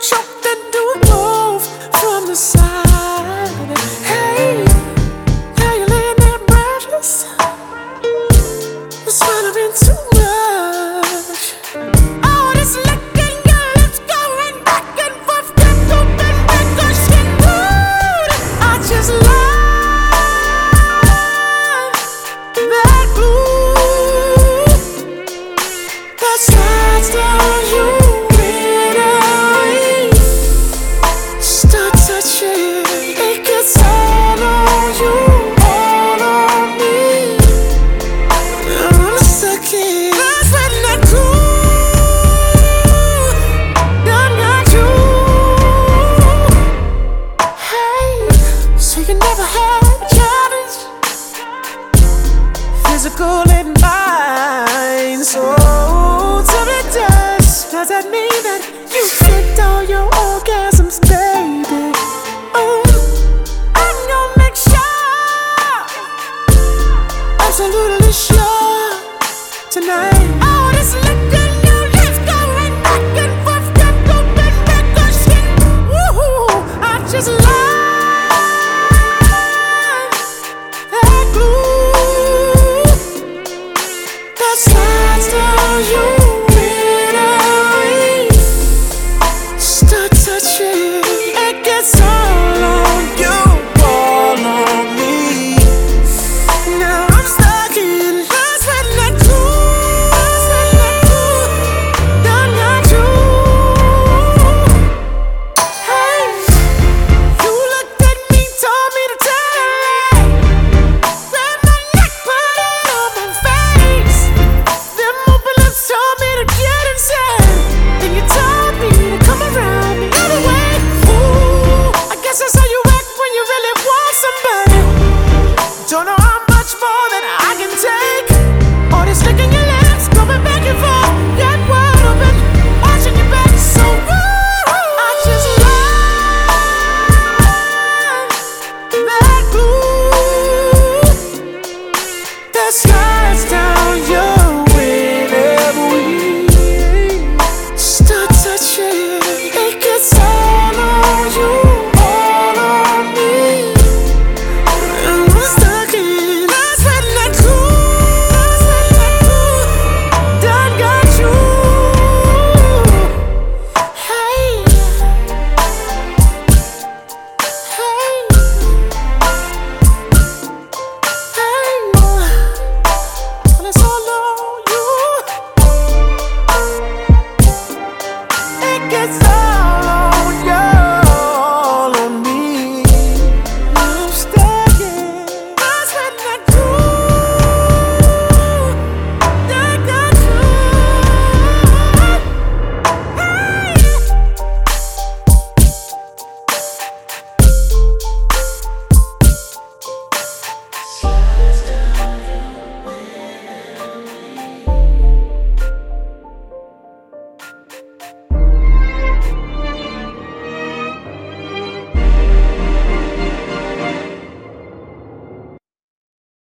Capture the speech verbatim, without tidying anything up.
choked and do both from the side. Hey, now you're laying there breathless. You're swallowing too much. Oh, this licking your lips going back and forth, kept open because she knew I just love that glue that slides down you. Start touching, it gets all on you, all on me. I'm stuck in. That's when that glue done got you. Hey, so you never had a challenge, physical and mind. So tell me, does does that mean that you faked all your orgasms, baby? Oh, I'm gonna make sure, absolutely sure tonight. Oh, this licking your lips going back and forth, kept open because she, woohoo, I just love that glue that slides down you. Start touching, it gets all on you, all on me. Now I'm stuck in. That's when that glue, that's when that glue done got you. Hey, you looked at me, told me to tell her, grab my neck, put it on my face. Them open lips told me to get inside. Then you told me to come around me anyway. Ooh, I guess that's how you act when you really want somebody. Don't know how much more that I can take. All this licking your lips, going back and forth, get wide open, watching your back. So ooh, I just love that glue that slides down your whenever we start touching. It gets all on you, all on me. And I'm stuck in. That's when that glue, that's when that glue done got you. Hey, hey, hey, well, it's all on you. It gets all